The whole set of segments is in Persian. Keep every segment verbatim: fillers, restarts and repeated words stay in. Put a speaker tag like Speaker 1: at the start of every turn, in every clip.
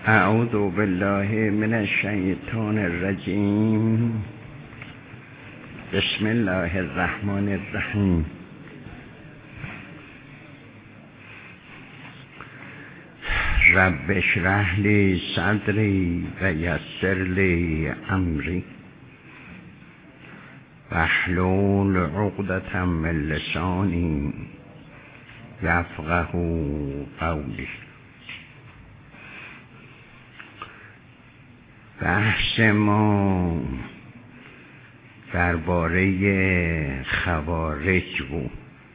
Speaker 1: اعوذ بالله من الشیطان الرجیم. بسم الله الرحمن الرحیم. رب اشرح لی صدری و یسر لی امری واحلل عقدة من لسانی یفقهوا قولی. بحث ما درباره خوارج بود.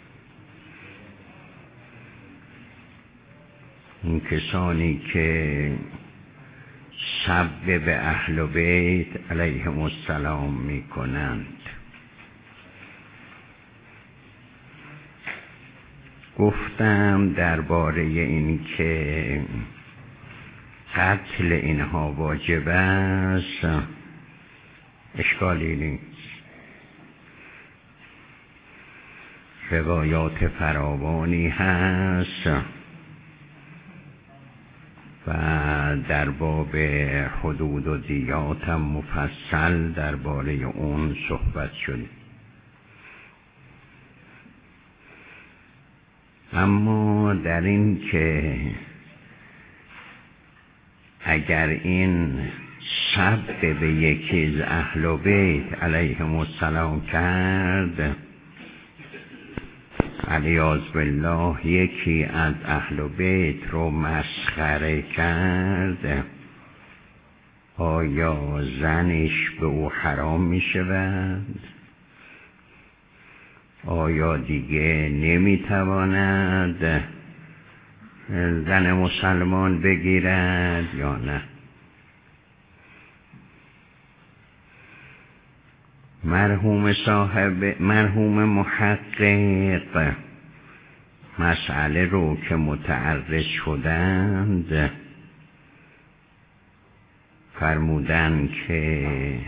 Speaker 1: این کسانی که سب به اهل بیت علیهم السلام می کنند. گفتم درباره این که قتل اینها واجب است، اشکالی نیست. روایات فراوانی هست و در باب حدود و دیات هم مفصل درباره اون صحبت شده. اما در این که اگر این سب به یکی از اهل بیت علیهم السلام کرد، علیاذ بالله یکی از اهل بیت رو مسخره کرد، آیا زنش به او حرام می شود؟ آیا دیگه نمی تواند زن مسلمان بگیرد یا نه؟ مرحوم صاحب مرحوم محقق مسئله رو که متعرض شدند فرمودند که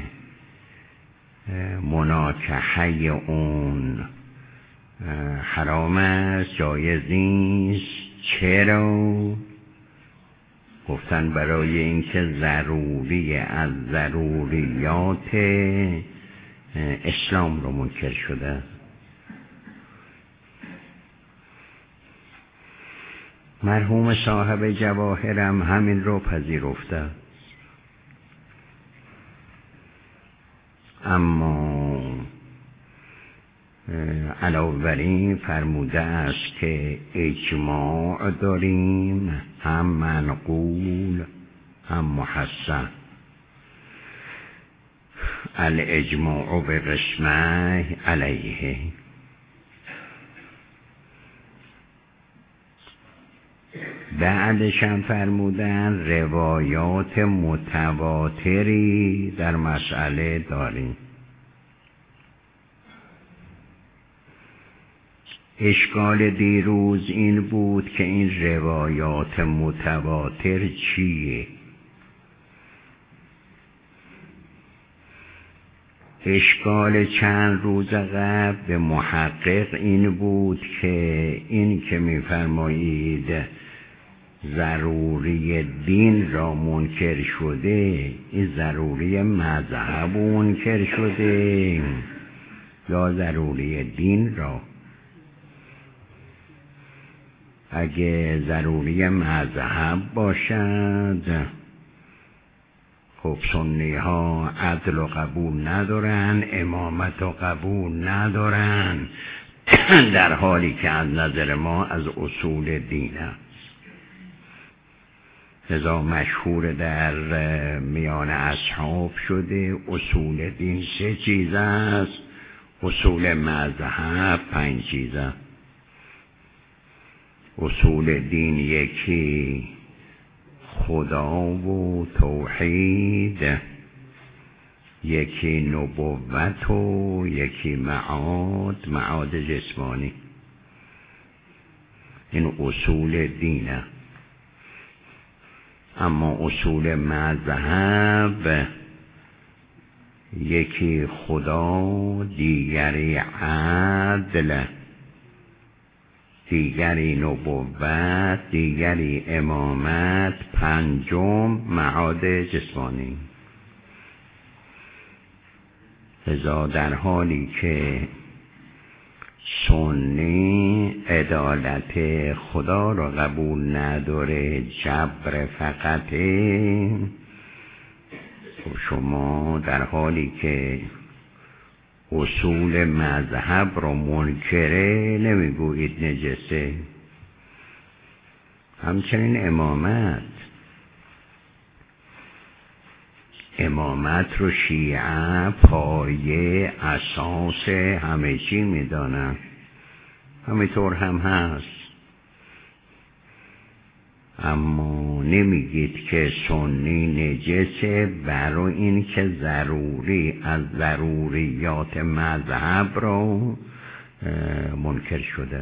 Speaker 1: مناکحه اون حرام است، جایز نیست. چرا؟ گفتن برای اینکه ضروری از ضروریات اسلام رو منکر شده. مرحوم صاحب جواهرم همین رو پذیرفته. اما علاوه بر این فرموده است که اجماع داریم، هم منقول هم محسن. الاجماع به قسمه علیه. بعدش هم فرمودن روایات متواتری در مسئله داریم. اشکال دیروز این بود که این روایات متواتر چیه؟ اشکال چند روز قبل به محقق این بود که این که می‌فرمایید ضروری دین را منکر شده، این ضروری مذهب منکر شده یا ضروری دین را؟ اگه ضروری مذهب باشد، خب سنی ها عدل و قبول ندارن، امامت و قبول ندارن، در حالی که از نظر ما از اصول دین است. لذا مشهور در میان اصحاب شده اصول دین سه چیز است، اصول مذهب پنج چیز است. اصول دین یکی خدا و توحید، یکی نبوت و یکی معاد، معاد جسمانی. این اصول دینه. اما اصول مذهب یکی خدا، دیگری عدل، دیگری نبوت، دیگری امامت، پنج پنجم معاد جسمانی. لذا در حالی که سنی عدالت خدا را قبول نداره، جبر فقطه، شما در حالی که اصول مذهب را منکره نمیگویید نجسه. همچنین امامت امامت رو شیعه پایه اساس همه چی میدانن، همینطور هم هست. اما نمیگید که سنی نجسه برای این که ضروری از ضروریات مذهب رو منکر شده.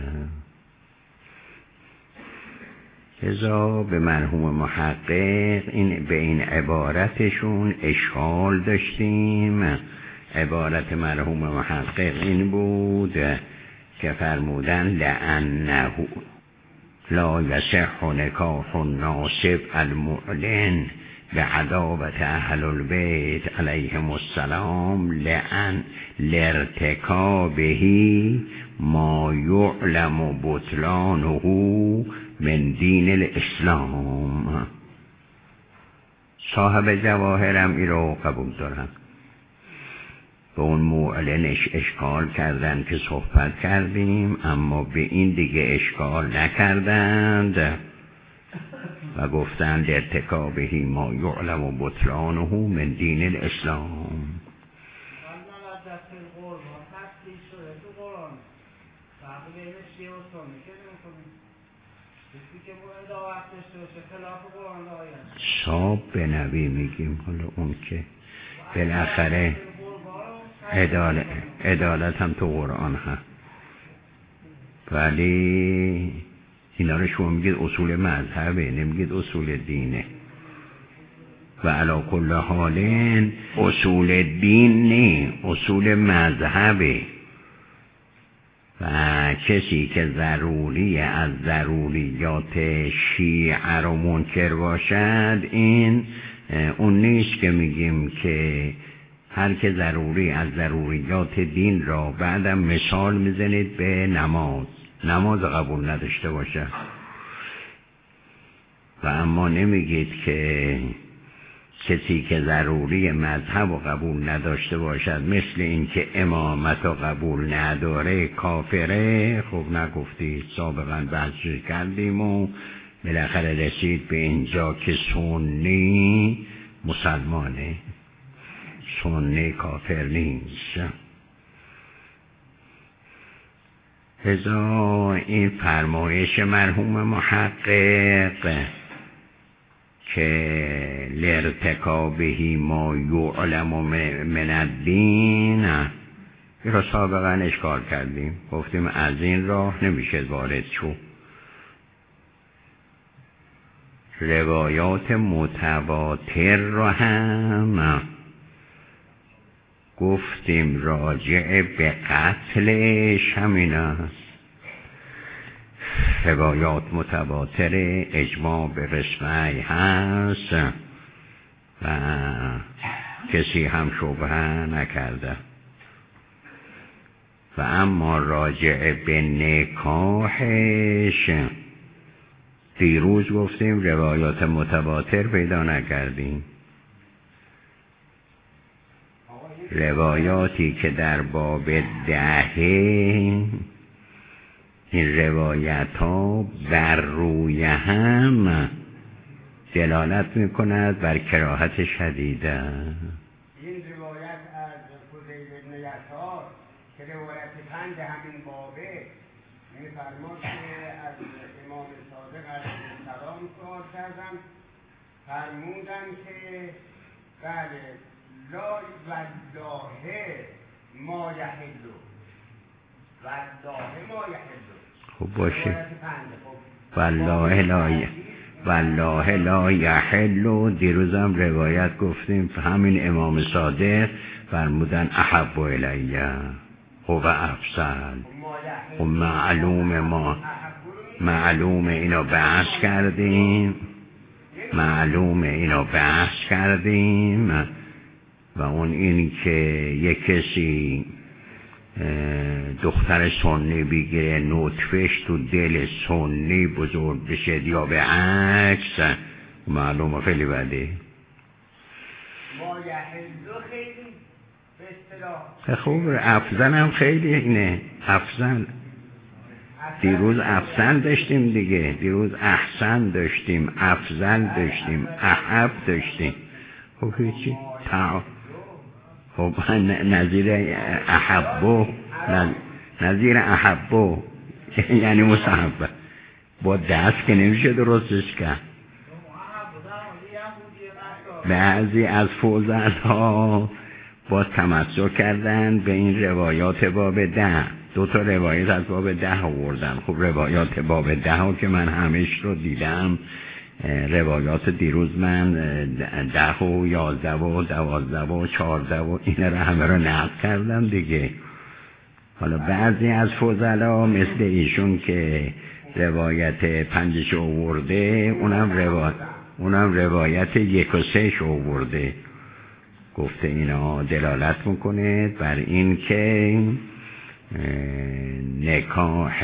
Speaker 1: لذا به مرحوم محقق این به این عبارتشون اشکال داشتیم. عبارت مرحوم محقق این بود که فرمودن لأنه لا یصح نکاح الناصب المعلن بعداوة اهل البیت علیهم السلام لأن لارتکابه ما یعلم بطلانه من دین الاسلام. صاحب جواهرم این رو قبول دارم. به اون معلنش اشکال کردن که صحبت کردیم، اما به این دیگه اشکال نکردند و گفتند ارتکابه ما یعلم بطلانه من دین الاسلام. صاحب به نبی میگیم، حالا اون که بالاخره عدالت, عدالت هم تو قرآن هست، ولی اینا رو شما میگید اصول مذهبه، نمیگید اصول دینه. و علی کل حال اصول دین نه، اصول مذهبه. و کسی که ضروری از ضروریات شیعه رو منکر باشد، این اون نیست که میگیم که هر که ضروری از ضروریات دین را بعدم مثال میزنید به نماز، نماز قبول نداشته باشه. و اما نمیگید که کسی که ضروری مذهب و قبول نداشته باشد مثل این که امامت و قبول نداره کافره. خب نگفتید، سابقا بحثی کردیم و بالاخره رسید به اینجا که سنی مسلمانه، سنی کافر نیست. لذا این فرمایش مرحوم محقق که لارتکابه ما یعلم من الدین، این را سابقا اشکال کردیم، گفتیم از این راه نمیشه وارد شو. روایات متواتر را هم گفتیم راجع به قتلش همین است. روایات متواتر اجماع به قسمه هست و کسی هم شبهه نکرده. و اما راجع به نکاحش دیروز گفتیم روایات متواتر پیدا نکردیم. روایاتی که در باب دهه این روایت ها بر روی هم دلالت می کند بر کراهت شدیده.
Speaker 2: این روایت از فضیل بن یسار که روایت پنج همین بابه می فرماد که از امام صادق علیه السلام سوال کردم، فرمودن که بله لا والله ما یحلو والله ما یحلو.
Speaker 1: خب باشه، والله لا والله لا یحل. دیروزم روایت گفتیم همین امام صادق فرمودن احب الیه و افضل. و معلوم ما معلوم اینو بحث کردیم. معلومه اینو بحث کردیم و اون این که یک کسی دختر سنی بگیره نطفش تو دل سنی بزرگ بشه یا به عکس معلومه خیلی بده.
Speaker 2: ما یحلو خیلی به اصطلاح
Speaker 1: خوب افضل هم خیلی اینه افضل. دیروز افضل داشتیم دیگه، دیروز احسن داشتیم، افضل داشتیم، احب داشتیم. خب هیچی تا خب نظیر احبو نظیر احبو یعنی مصحبه با دست که نمیشه درستش کرد. بعضی از فضل ها با تمسک کردن به این روایات باب ده. دو تا روایت از باب ده آوردن. خب روایات باب ده ها که من همش رو دیدم، روایات دیروز من ده و یازده و دوازده و چارده و این رو همه رو نقل کردم دیگه. حالا بعضی از فضلا مثل ایشون که روایت پنجش آورده، اونم روایت اونم روایت یک و سهش آورده. گفته اینا دلالت میکنه بر این که نکاح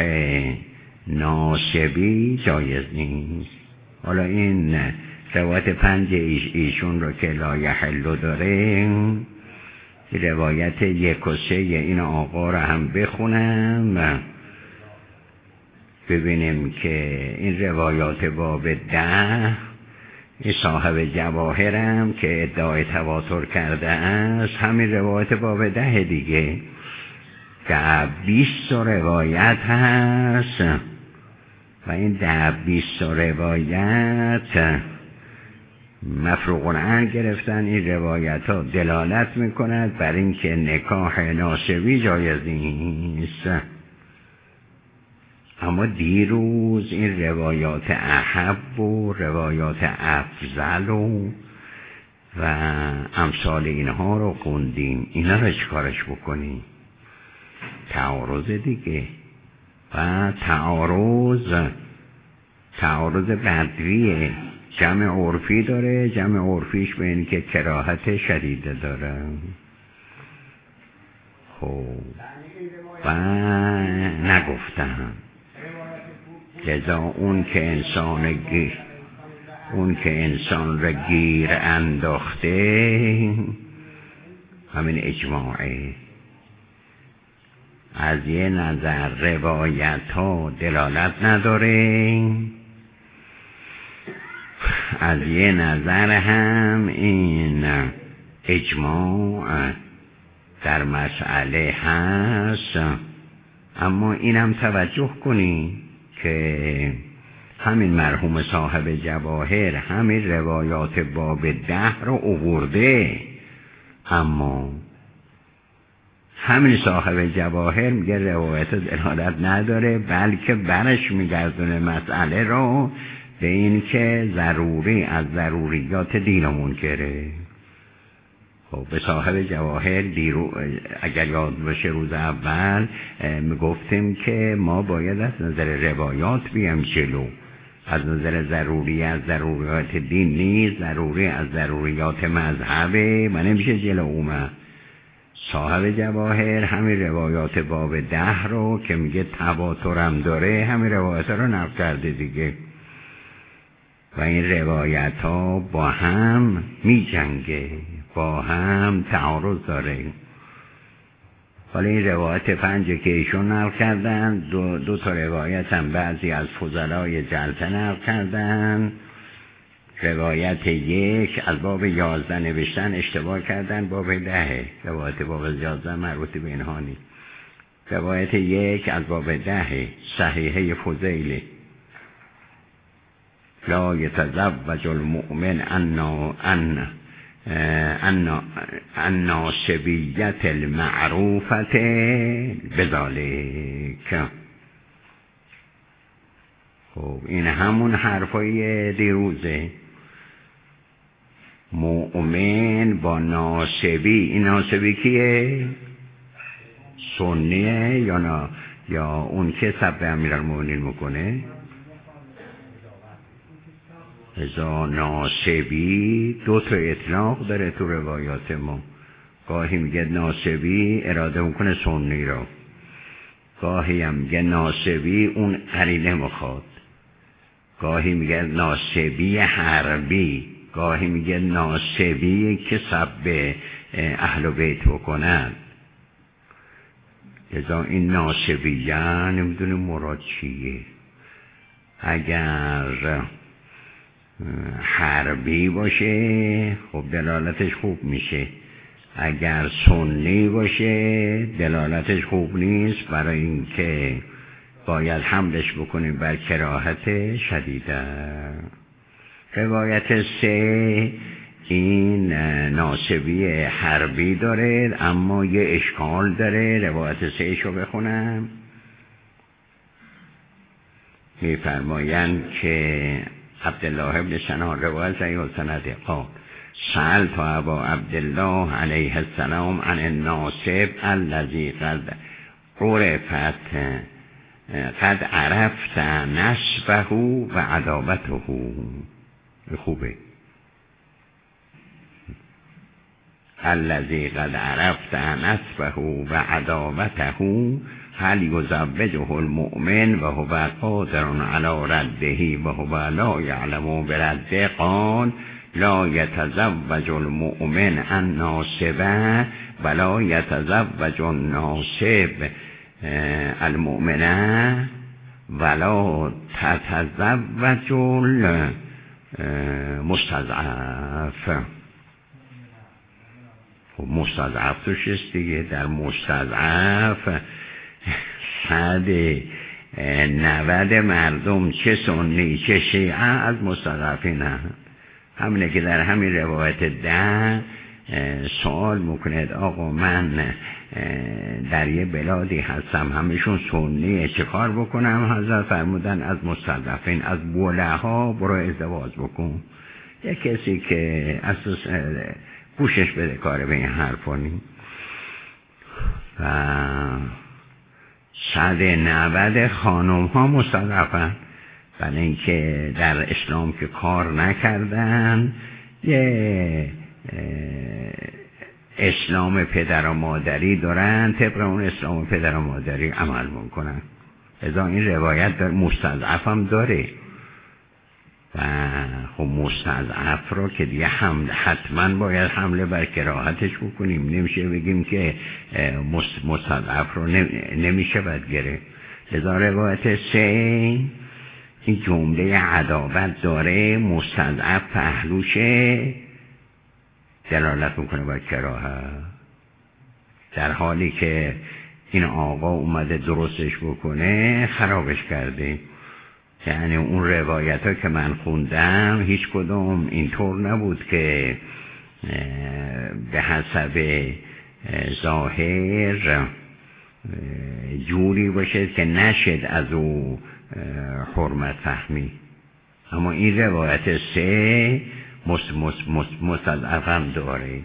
Speaker 1: ناسبی جایز نیست. حالا این روایت پنج ایش ایشون رو که لا یحل داره، روایت یک و سه این آقا رو هم بخونم ببینیم که این روایات باب ده این صاحب جواهرم که ادعای تواتر کرده است، همین روایت باب ده دیگه ده بیست روایت هست و این ده بیست روایت مفروغ عنه گرفتن. این روایت ها دلالت میکند بر این که نکاح ناسبی جایز نیست. اما دیروز این روایات احب و روایات افضل و و امثال اینها رو خوندیم. اینا رو چکارش بکنیم؟ تعارض دیگه. و تعارض تعارض بدویه، جمع عرفی داره، جمع عرفیش به این که کراهت شدیده داره. خب و نگفتم لذا اون که انسان گیر اون که انسان را گیر انداخته همین اجماعه. از یه نظر روایت ها دلالت نداره، از یه نظر هم این اجماع در مسئله هست. اما اینم توجه کنی که همین مرحوم صاحب جواهر همین روایات باب ده رو آورده، اما همین صاحب جواهر میگه روایت دلالت نداره، بلکه برش میگردونه مسئله رو به این که ضروری از ضروریات دین و منکره. خب به صاحب جواهر دیرو اگر یاد باشه روز اول میگفتیم که ما باید از نظر روایات بیام جلو، از نظر ضروری از ضروریات دین نیست، ضروری از ضروریات مذهبه و نمیشه جلو اومد. صاحب جواهر همین روایات باب ده رو که میگه تواترم داره همین روایات رو نقل کرده دیگه و این روایت ها با هم می جنگه، با هم تعارض داره. حالا این روایت پنج که ایشون نقل کردن، دو, دو تا روایت هم بعضی از فضلای جلسه نقل کردن. روایت یک از باب یازده نوشتن، اشتباه کردن، باب ده. روایت باب یازده مربوط به اینها نیست. روایت یک از باب ده صحیحه فضیله لا یتزوج المؤمن ان ان ان الناسبیت المعروفت بذالک. خب این همون حرفای دیروزه. مؤمن با ناسبی، این ناسبی کیه؟ سنیه یا نه یا اون که سب امیرالمومنین میکنه؟ ازا ناسبی دو تا اطلاق داره تو روایات ما. گاهی میگه ناسبی اراده میکنه سنی را، گاهی هم میگه ناسبی اون قرینه مخواد، گاهی میگه ناسبی حربی، گاهی میگه ناسبی که سب اهل بیت بکنن. ازا این ناسبیه نمیدونه مراد چیه. اگر حربی باشه خب دلالتش خوب میشه، اگر سنی باشه دلالتش خوب نیست، برای اینکه باید حملش بکنیم بر کراهت شدیده. روایت سه این ناسبی حربی داره، اما یه اشکال داره. روایت سه شو بخونم. میفرمایند که عبدالله ابن سنان روایت صحیح السند قال سألت ابا عبدالله علیه السلام عن الناصب الذی قد عرفت قد عرفت نسبه و عداوته. خوبه. الذی قد عرفت نسبه و عداوته هل یزوجه المؤمن و هو قادر علی رده و هو لا یعلم برده. قال لا یتزوج المؤمن الناصب ولا یتزوج الناصب المؤمن ولا تتزوج المستضعف. مستضعف توش است دیگه. در مستضعف صد نود مردم چه سنی چه شیعه از مستضعفین هم. همینه که در همین روایت ده سوال میکنید آقا من در یه بلادی هستم همشون سنیه چه کار بکنم؟ حضرت فرمودن از مستضعفین از بولها برو ازدواج بکن. یه کسی که اساس گوشش بده کاره به این حرفا نیم. و صد نود خانم ها مستضعفن، برای اینکه در اسلام که کار نکردن یه اسلام پدر و مادری دارن، طبق اون اسلام پدر و مادری عمل میکنن. ازا این روایت در مستضعف هم داره و خب مستضعف رو که دیگه حمل حتما باید حمله بر کراهتش بکنیم. نمیشه بگیم که مستضعف رو نمیشه باید گرفت. لذا روایت سه این جمله عداوت داره، مستضعف پهلوشه دلالت میکنه بر کراهت، در حالی که این آقا اومده درستش بکنه خرابش کرده. یعنی اون روایت ها که من خوندم هیچ کدوم اینطور نبود که به حسب ظاهر جوری باشه که نشد از او حرمت فهمی. اما این روایت سه مستضعف هم داره.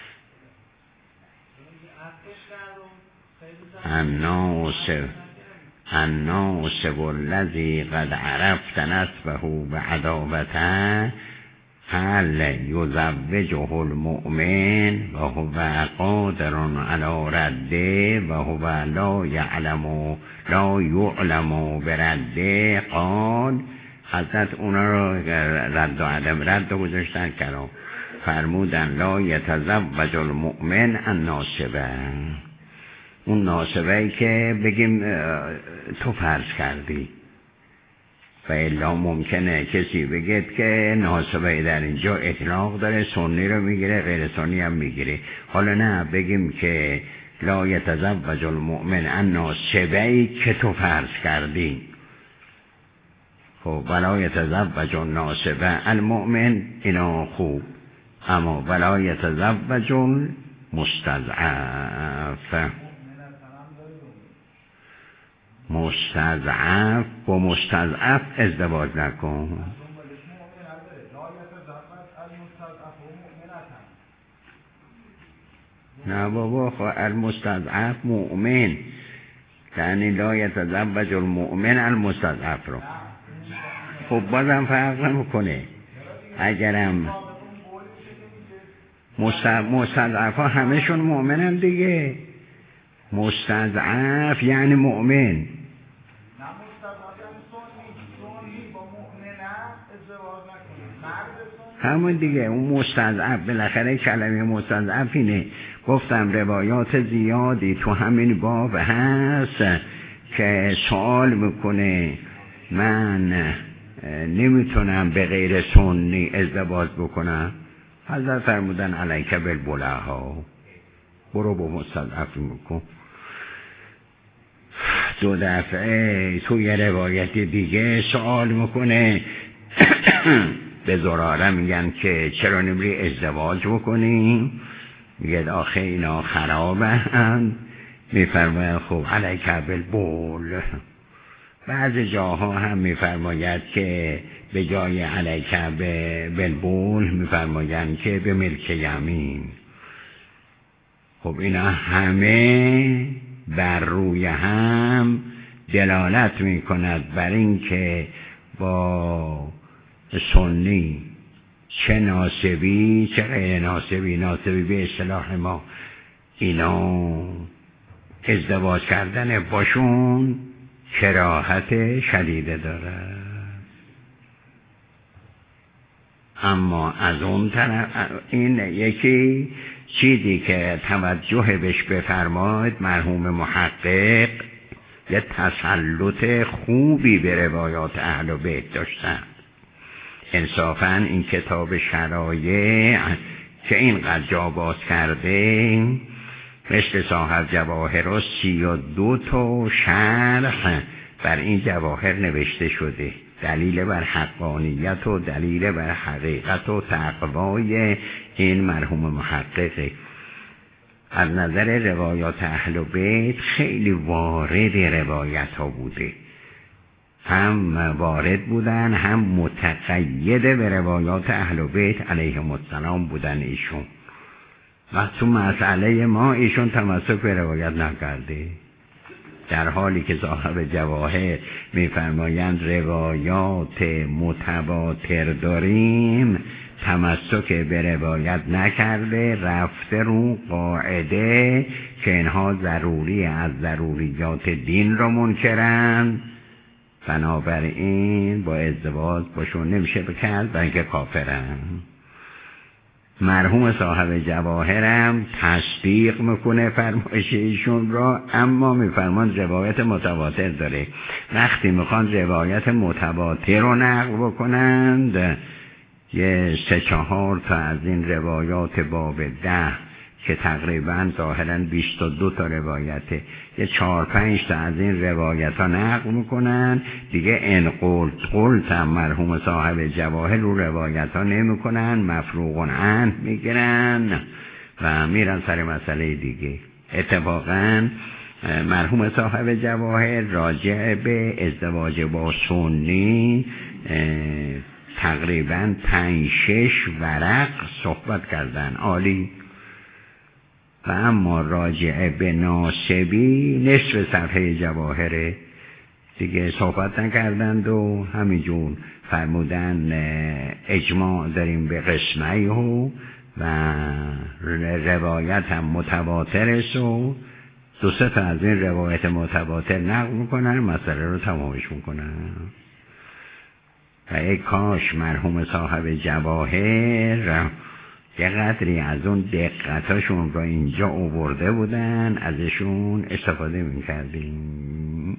Speaker 1: الناس الناس والذی قد عرفت نسبه و عداوته هل یزوجه المؤمن و هو قادر علی رده و هو لا یعلم لا یعلم برده. قال حضرت اونا رو رد و عدم رد و گذاشتن کرام. فرمودن لا یتزوج المؤمن الناصبه. اون ناسبه‌ای که بگیم تو فرض کردی، و الا ممکنه کسی بگید که ناسبه در اینجا اطلاق داره، سنی رو میگیره غیر سنی هم میگیره. حالا نه بگیم که لا یتزوج المؤمن الناسبه‌ای که تو فرض کردی. خب ولا یتزوج الناسبه المؤمن اینا خوب، اما ولا یتزوج المستضعف. مستضعف با مستضعف ازدواج نکن. نه بابا خب المستضعف مؤمن، یعنی لا یتزوج المؤمن المستضعف رو. خب بازم فرق نمیکنه. اگرم مستضعف ها همشون مؤمنن دیگه. مستضعف یعنی مؤمن. همون دیگه اون مستضعف، بالاخره کلمه مستضعف اینه. گفتم روایات زیادی تو همین باب هست که سوال میکنه من نمیتونم به غیر سنی ازدواج بکنم. حضرت فرمودن علیک بالبلها، برو با مستضعفی بکن. دو دفعه توی روایت دیگه سوال میکنه به زراره میگن که چرا نمیری ازدواج بکنی؟ میگه آخه اینا خرابند. میفرماید خب علیک بالبول. بعض جاها هم میفرماید که به جای علیک بالبول میفرمایند که به ملک یمین. خب اینا همه بر روی هم دلالت میکند بر این که با سنی چه ناسبی چه غیر ناسبی، ناسبی به اصطلاح ما، اینا ازدواج کردن باشون کراهت شدیده داره. اما از اون طرف این یکی چیزی که توجه بهش بفرماید، مرحوم محقق یه تسلط خوبی به روایات اهل بیت داشتن. انصافاً این کتاب شرایع که اینقدر جا باز کرده، مثل صاحب جواهر و سی و دو تا شرح بر این جواهر نوشته شده. دلیل بر حقانیت و دلیل بر حقیقت و تقوای این مرحوم محققه. از نظر روایات اهل بیت خیلی وارد روایت ها بوده، هم وارد بودن هم متقید به روایات اهل بیت علیهم السلام بودن ایشون. و تو مسئله ما ایشون تمسک به روایت نکرده، در حالی که صاحب جواهر میفرمایند روایات متواتر داریم، تمسک به روایت نکرده، رفته رو قاعده که اینها ضروری از ضروریات دین را منکرند، بنابراین با ازدواج باشون نمیشه بکرد برای اینکه کافرن. مرحوم صاحب جواهرم تصدیق میکنه فرمایش ایشون را، اما میفرمان روایت متواتر داره. وقتی میخوان روایت متواتر رو نقل بکنند، یه سه چهار تا از این روایات باب ده که تقریبا ظاهرا بیست و دو تا روایته، یه چهار پنج تا از این روایت ها نقل میکنن دیگه. ان قلت قلت هم مرحوم صاحب جواهر رو روایت ها نمی کنن، مفروغ عنه میگیرن و میرن سر مسئله دیگه. اتفاقا مرحوم صاحب جواهر راجع به ازدواج با سنی تقریبا پنج شش ورق صحبت کردن، عالی. و اما راجع به ناسبی نصف صفحه جواهره دیگه صحبت نکردند و همینجور فرمودن اجماع داریم به قسمه و روایت هم متواتر است و دو سه تا از این روایت متواتر نقل میکنن، مسئله رو تمامش میکنن. و ای کاش مرحوم صاحب جواهر یه قدری از اون دقتاشون را اینجا آورده بودن، ازشون استفاده میکردیم.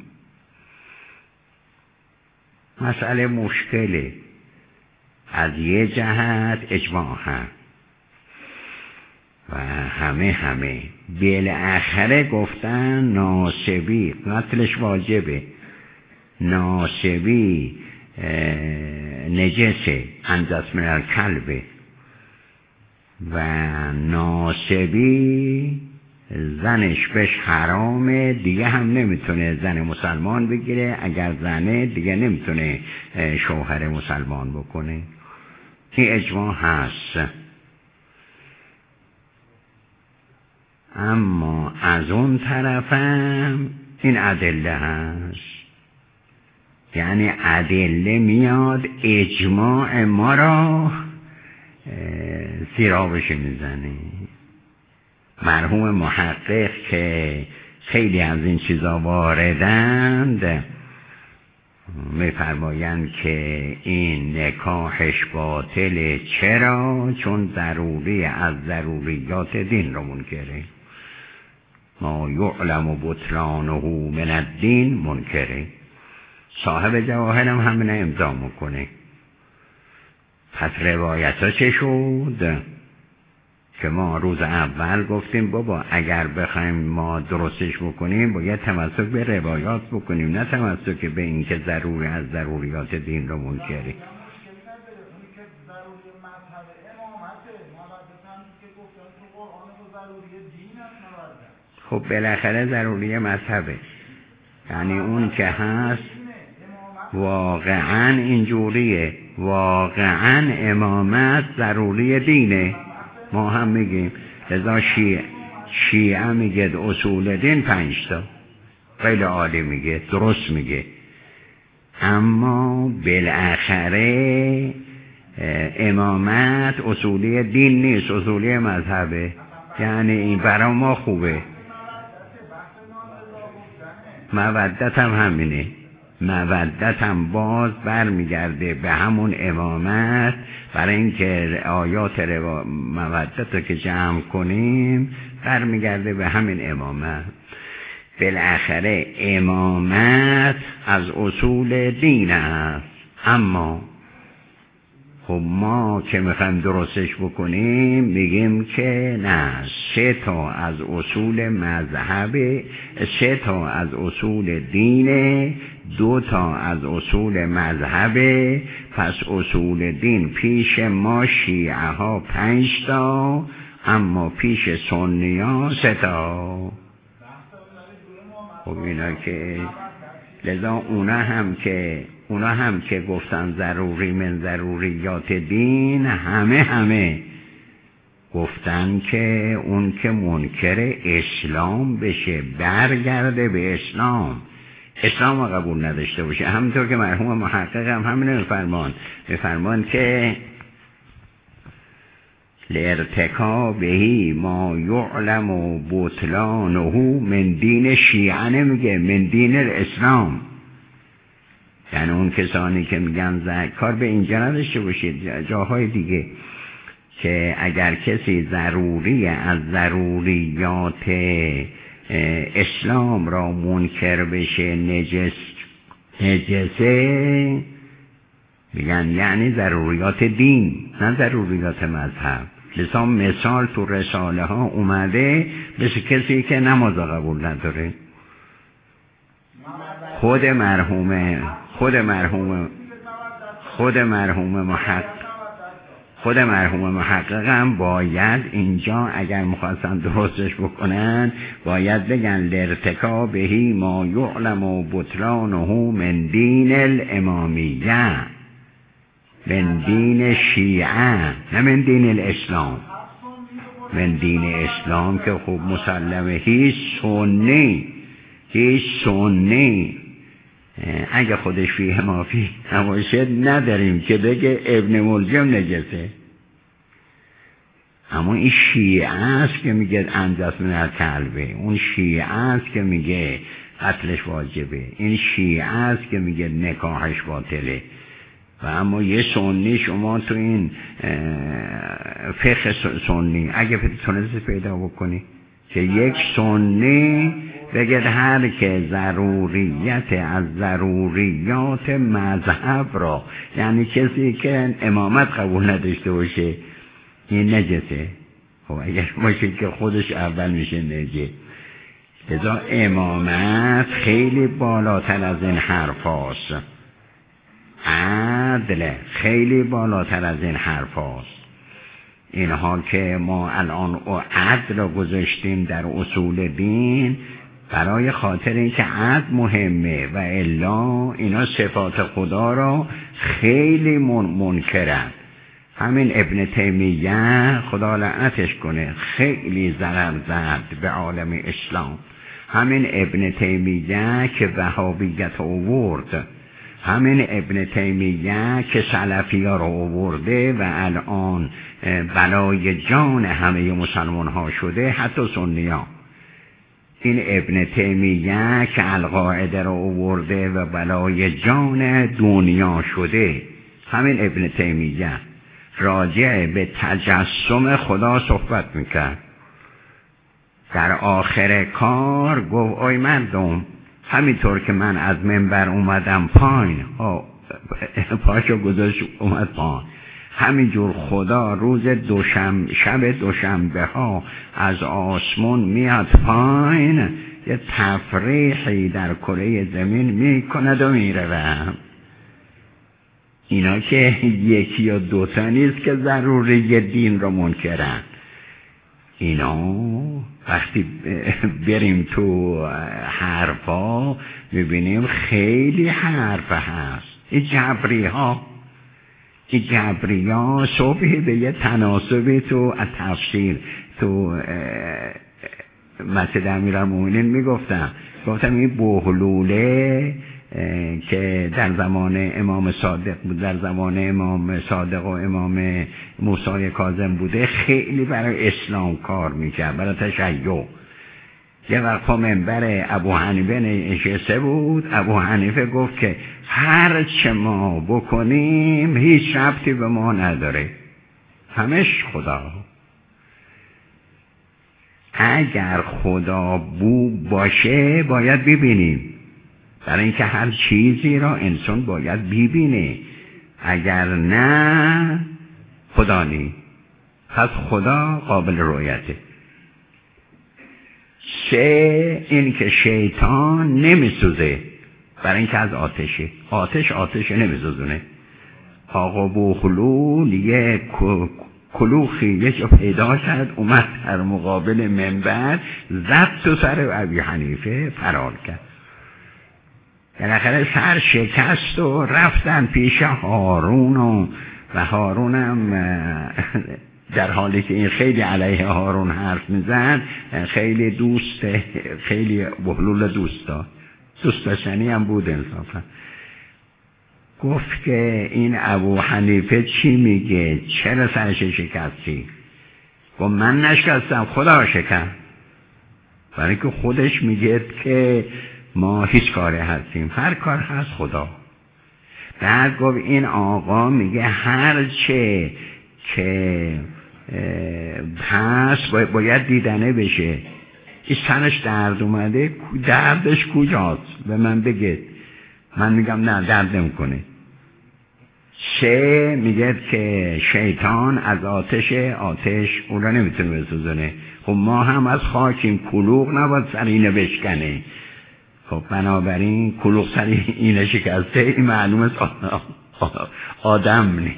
Speaker 1: مسئله مشکله، از یه جهت اجماع هم و همه همه بالاخره گفتن ناسبی قتلش واجبه، ناسبی نجسه انجس من الکلبه و ناسبی زنش بهش حرامه، دیگه هم نمیتونه زن مسلمان بگیره، اگر زنه دیگه نمیتونه شوهر مسلمان بکنه. این اجماع هست. اما از اون طرفم این ادله هست، یعنی ادله میاد اجماع ما را زیرابش میزنه. مرحوم محقق که خیلی از این چیزا واردند میفرمایند که این نکاحش باطله. چرا؟ چون ضروری از ضروریات دین رو منکره. ما یعلم بطلانه من الدین منکره. صاحب جواهر هم همینه امضا میکنه. پس روایت ها چه شد؟ که ما روز اول گفتیم بابا اگر بخوایم ما درستش بکنیم باید تمسک به روایات بکنیم، نه تمسک به این که ضروری از ضروریات دین رو منکری. خب بالاخره ضروری مذهبه، یعنی اون که هست واقعا اینجوریه، واقعا امامت ضروری دینه. ما هم میگیم لذا شیعه شیعه میگه اصول دین پنج تا، خیلی عالی میگه، درست میگه، اما بالاخره امامت اصولی دین نیست، اصولی مذهبه. یعنی این برای ما خوبه. مودت هم همینه، مودت هم باز برمیگرده به همون امامت، برای اینکه آیات روا... مودت رو که جمع کنیم برمیگرده به همین امامت. بالاخره امامت از اصول دین است. اما خب ما که میخوایم درستش بکنیم میگیم که نه، سه تا از اصول مذهب، سه تا از اصول دینه، دو تا از اصول مذهبه. پس اصول دین پیش ما شیعه ها پنج تا، اما پیش سنی ها سه تا. خب اینا که لذا اونا هم که اونا هم که گفتن ضروری من ضروریات دین، همه همه گفتن که اون که منکر اسلام بشه برگرده به اسلام، اسلام رو قبول نداشته باشه. همونطور که مرحوم محقق هم همینه میفرمان میفرمان که لارتکا بهی ما یعلم و بطلانه من دین شیعه، نمیگه من دین الاسلام. یعنی اون کسانی که میگن زن... کار به اینجا نداشته باشید، جاهای دیگه که اگر کسی ضروری از ضروریات اسلام را منکر بشه، نجس نجسه، میگن یعنی ضروریات دین نه ضروریات مذهب. لذا مثال تو رساله ها اومده مثل کسی که نماز قبول نداره. خود مرحوم خود مرحوم خود مرحوم محقق خود مرحوم محقق هم باید اینجا اگر مخواستن درستش بکنن باید بگن لارتکا بهی ما یعلم و بطلانه من دین الامامیه، من دین شیعه، نه من دین الاسلام. من دین اسلام که خوب مسلمه، هیچ سنی هیچ سنی اگه خودش فیه ما فیه نباشه نداریم که بگه ابن ملجم نجسه. اما این شیعه است که میگه انجس من الکلبه، اون شیعه است که میگه قتلش واجبه، این شیعه است که میگه نکاحش باطله. و اما یه سنی شما تو این فقه سنی اگه تونستی پیدا بکنی که یک سنی بگه هر که ضروریت از ضروریات مذهب را، یعنی کسی که امامت قبول نداشته باشه این نجسه. خب اگر باشه که خودش اول میشه نجس. لذا امامت خیلی بالاتر از این حرف هاست، عدل خیلی بالاتر از این حرف هاست. اینها که ما الان عدل رو گذاشتیم در اصول دین برای خاطر اینکه عدل مهمه و الا اینا صفات خدا را خیلی من منکرن. همین ابن تیمیه خدا لعنتش کنه خیلی ضرر زد به عالم اسلام. همین ابن تیمیه که وهابیت آورد همین ابن تیمیه که سلفی ها رو آورده و الان بلای جان همه مسلمان ها شده، حتی سنی ها. این ابن تیمیه که القاعده رو آورده و بلای جان دنیا شده، همین ابن تیمیه راجع به تجسم خدا صحبت میکرد. در آخر کار گفت ای مردم، همینطور که من از منبر اومدم پایین، پاشو گذاشت اومد پایین، همینجور خدا روز دوشم شب دوشنبه ها از آسمون میاد پایین، یه تفریحی در کره زمین میکند و میروم. اینا که یکی یا دوتا نیست که ضروری دین رو منکرن. اینا وقتی بریم تو حرفا میبینیم خیلی حرف هست. این جبری ها این جبری ها صبحی به یه تناسبی تو تفسیر تو مسجد امیرالمومنین میگفتم گفتم این بهلوله که در زمان امام صادق بود، در زمان امام صادق و امام موسی کاظم بوده، خیلی برای اسلام کار میکرد، برای تشیع. یه وقت پا منبر ابو حنیفه نشسته بود، ابو حنیفه گفت که هر چه ما بکنیم هیچ ربطی به ما نداره، همش خدا. اگر خدا بو باشه باید ببینیم، برای اینکه هر چیزی را انسان باید ببینه، اگر نه خدا نی، پس خدا قابل رؤیته. سه، این که شیطان نمیسوزه، برای اینکه از آتشه، آتش آتش نمیسوزونه. آقا بوخلول یه کلوخی یه جا پیدا کرد، اومد در مقابل منبر زد تو سر ابی حنیفه، فرار کرد. بالاخره سر شکست و رفتن پیش هارون و, و هارونم در حالی که این خیلی علیه هارون حرف میزد، خیلی دوست، خیلی بهلول دوست داشت، دوست داشتنی هم بود انصافا. گفت که این ابو حنیفه چی میگه؟ چرا سرش شکستی؟ گفت من نشکستم، خدا شکست. برای که خودش میگه که ما هیچ کاری هستیم، هر کار هست خدا. بعد گفت این آقا میگه هر چه که هست باید دیدنه بشه. این سرش درد اومده، دردش کجاست؟ به من بگید. من میگم نه درد نمیکنه. سه، میگه که شیطان از آتش، آتش اون را نمیتونه بسوزونه. خب ما هم از خاکیم، کلوغ نباید سر اینه بشکنه. خب بنابراین کلوغ سر اینه شکسته، این معلومه آدم نی.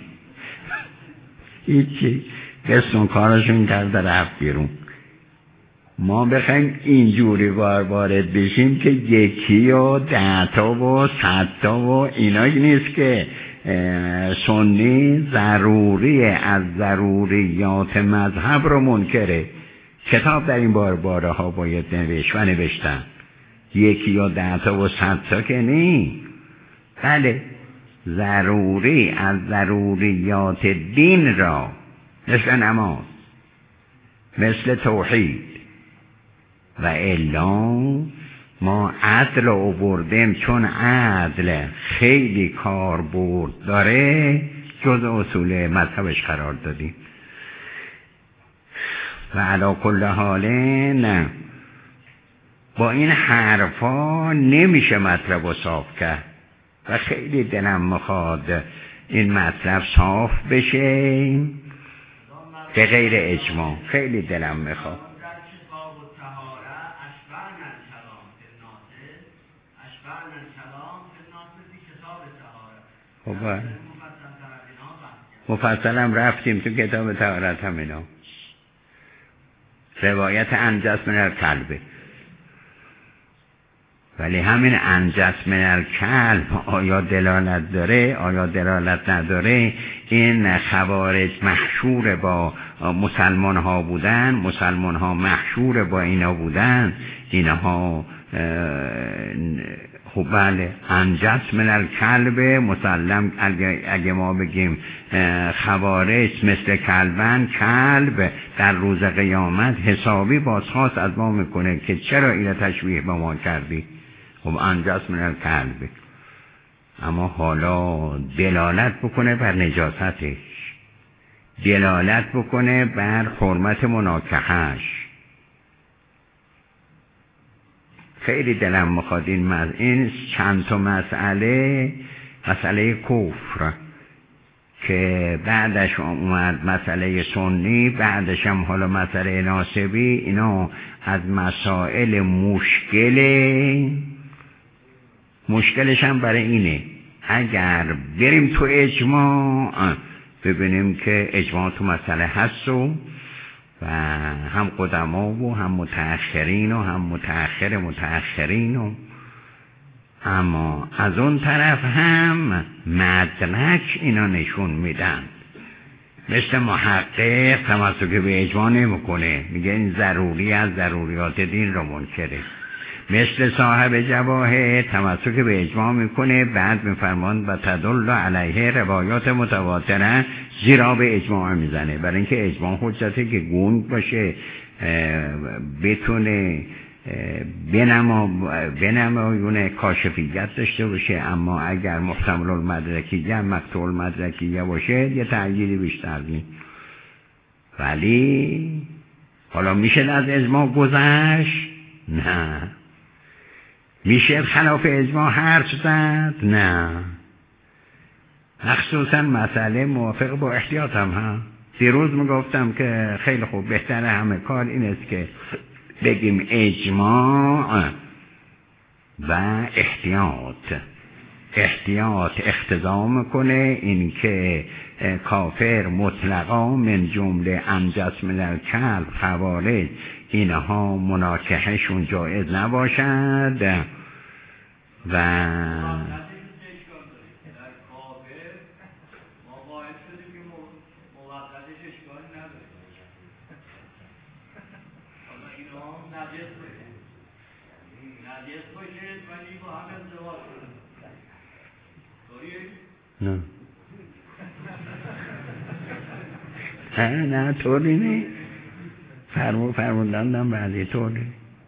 Speaker 1: هیچی قسم کارشون کرده رفت بیرون. ما بخوایم اینجوری وارد بشیم که یکی و دهتا و صدتا و اینایی نیست که سنی ضروری از ضروریات مذهب رو منکره. کتاب در این بار باره ها باید نوشت و نوشتن، یکی یا دهتا و صدتا که نی. بله ضروری از ضروریات دین را، مثل نماز، مثل توحید، و الا ما عدل رو آوردیم چون عدل خیلی کاربرد داره، جز اصول مذهبش قرار دادیم. و علی کل حال نه، با این حرفا نمیشه مطلب رو صاف کرد و خیلی دلم میخواد این مطلب صاف بشه به غیر اجماع، خیلی دلم میخواد. خب مفصلم رفتیم تو کتاب طهارت هم اینا، روایت انجس من الکلب. ولی همین انجس من الکلب آیا دلالت داره آیا دلالت نداره؟ این خوارج محشور با مسلمان ها بودن، مسلمان ها محشور با اینا بودن، اینها خب بله انجس من الکلب مسلم، اگه, اگه ما بگیم خوارج مثل کلبن، کلب در روز قیامت حسابی بازخواست از ما میکنه که چرا این تشبیه با ما کردی. خب انجس من الکلب، اما حالا دلالت بکنه بر نجاستش، دلالت بکنه بر حرمت مناکحش. خیلی دلم میخواد این مز... این چند تا مسئله، مسئله کفر که بعدش اومد مسئله سنی، بعدش هم حالا مسئله ناسبی، اینا از مسائل مشکل مشکلش هم برای اینه اگر بریم تو اجماع ببینیم که اجماع تو مسئله هست و و هم قدما و هم متأخرین و هم متأخر متأخرین و اما از اون طرف هم مدرک اینا نشون میدن. مثل محقق تمسک به اجماع نمیکنه، میگه این ضروری از ضروریات دین رو منکره. مثل صاحب جواهر تمسک به اجماع میکنه، بعد میفرمان و تدل علیه روایات متواتره، زیرا به اجماع میزنه، برای اینکه اجماع حجته که گنگ باشه، بتونه بنما بنمایون کاشفیت داشته باشه، اما اگر محتمل المدرکیه مقطوع المدرکیه باشه یه تعییدی بیشتر نیست. ولی حالا میشه از اجماع گذشت؟ نه. میشه خلاف اجماع حرف زد؟ نه. مخصوصا مسئله موافق با احتیاط هم ها. دیروز میگفتم که خیلی خوب بهتره همه کار این است که بگیم اجماع و احتیاط. احتیاط اقتضا میکنه این که کافر مطلقا من جمله انجس من الکلب، خوارج، اینها مناکحهشون جایز نباشد و نه نه نه طوری نه فرمو فرموندندم بعدی طوری.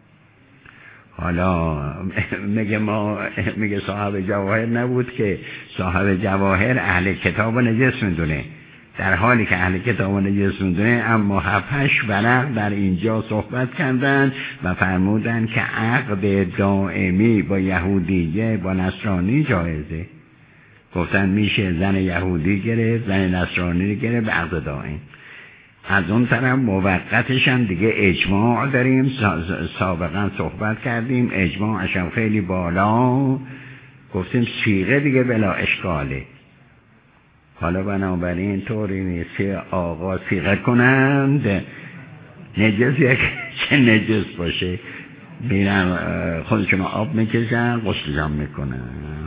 Speaker 1: حالا میگه ما میگه صاحب جواهر نبود که صاحب جواهر اهل کتاب و نجس میدونه، در حالی که اهل کتاب و نجس میدونه، اما هفتش ورق در اینجا صحبت کردن و فرمودن که عقد دائمی با یهودیه با نصرانی جایزه. گفتن میشه زن یهودی گرفت، زن نصرانی گرفت به عقد دائم. از اون طرف موقتش هم دیگه اجماع داریم، سابقا صحبت کردیم اجماعش هم خیلی بالا، گفتیم صیغه دیگه بلا اشکاله. حالا بنابراین طوری نیست که آقا صیغه کنند نجس یک چه نجس باشه، میرن خودشون آب میکشن غسلم میکنن.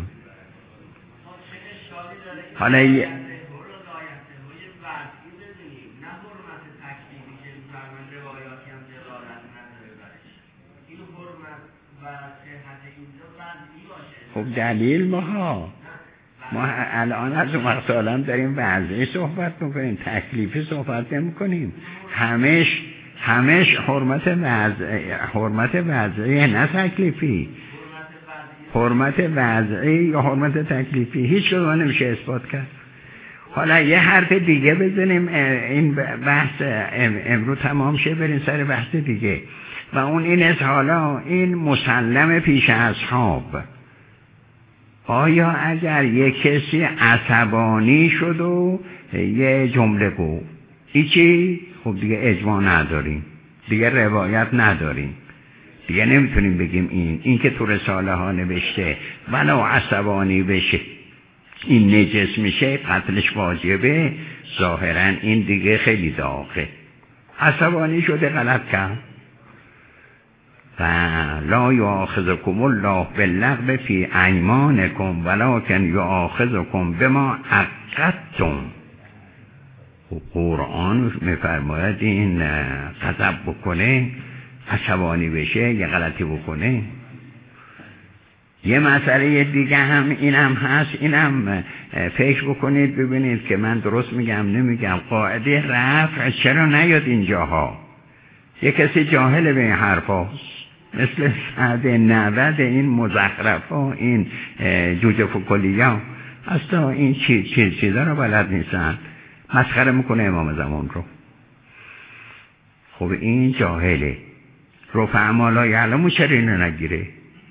Speaker 1: حالا یه خب دلیل ماها ما الان از مقصالم داریم وضعی صحبت میکنیم، تکلیفی صحبت نمی کنیم. همش همش حرمت وضعی، حرمت وضعی نه تکلیفی. حرمت وضعی یا حرمت تکلیفی هیچ کدوم نمیشه اثبات کرد. حالا یه حرف دیگه بزنیم این بحث امروز تمام شه، بریم سر بحث دیگه و اون این است حالا این مسلم پیش اصحاب. آیا اگر یک کسی عصبانی شد و یه جمله گفت ایچی، خب دیگه اجماع نداریم، دیگه روایت نداریم، دیگه نمیتونیم بگیم این این که تو رساله ها نوشته ولو عصبانی بشه این نجس میشه قتلش واجبه. ظاهرا این دیگه خیلی داغه، عصبانی شده غلط کرد. و لا یؤاخذکم الله باللغو فی ایمانکم ولکن یؤاخذکم بما عقدتم. قرآن میفرماید این غضب بکنه، عصبانی بشه، یه غلطی بکنه، یه مسئله دیگه هم اینم هست، اینم فکر بکنید ببینید که من درست میگم نمیگم. قاعده رفع چرا نیاد اینجاها؟ یه کسی جاهل به این حرفاست، مثل سعد نود این مزخرفا، این جوجه فکلیا، اصلا این چیز چیز چیزا رو بلد نیستن، مسخره میکنه امام زمان رو. خب این جاهله. رفع ما لا یعلمو چرا اینو نگیره؟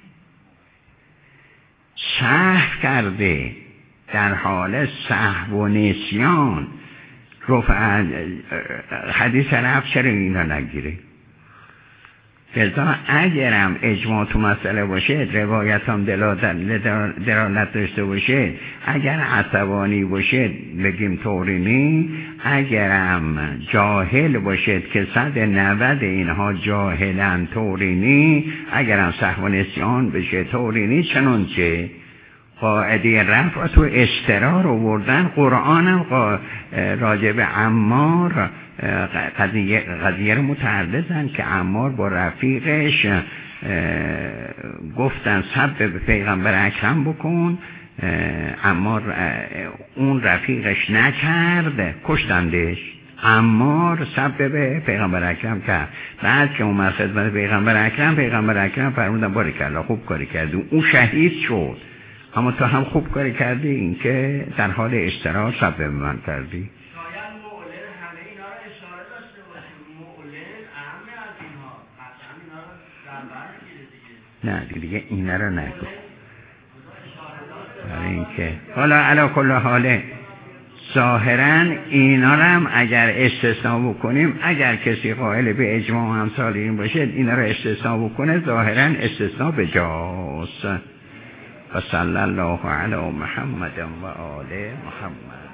Speaker 1: سهو کرده در حال سهو و نسیان، رفع حدیث رفع چرا اینو نگیره؟ لذا اگرم اجماع تو مسئله باشه، روایت هم دلالت داشته باشه، اگر عصبانی باشه بگیم طورینی، اگرم جاهل باشه که صد نود اینها جاهلن طورینی، اگرم سهو و نسیان بشه طورینی، چنانچه قاعده رفع تو استرار آوردن. قرآن هم راجب عمار قضیه, قضیه رو متعرضن که عمار با رفیقش گفتن سب به پیغمبر اکرم بکن، عمار اون رفیقش نکرد، کشتندش. عمار سب به پیغمبر اکرم کرد. بعد که اومد خدمت پیغمبر اکرم، پیغمبر اکرم فرمودن بارکالله خوب کاری کردی، اون شهید شد. اما تو هم خوب کاری کردی، این که در حال اشتراک سب به من کردی. نه دیگه اینا رو نگو. برای اینکه حالا علا کل حاله ظاهرا اینا رو هم اگر استثناء بکنیم، اگر کسی قائل به اجماع و امثال این باشه، اینا رو استثناء بکنه، ظاهرا استثناء به جاست. و صلی الله علی محمد و آل محمد.